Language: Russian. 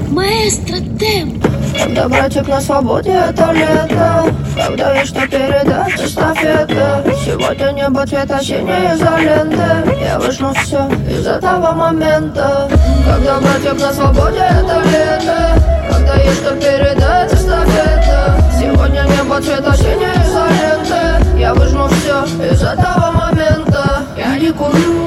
Маэстро, темп. Когда братик на свободе, это лето. Когда есть что передать, эстафета. Сегодня небо цвета синей изоленты. Я выжму все из этого момента. Когда братик на свободе, это лето. Когда есть что передать, эстафета. Сегодня небо цвета синей изоленты. Я выжму все из этого момента. Я не курю.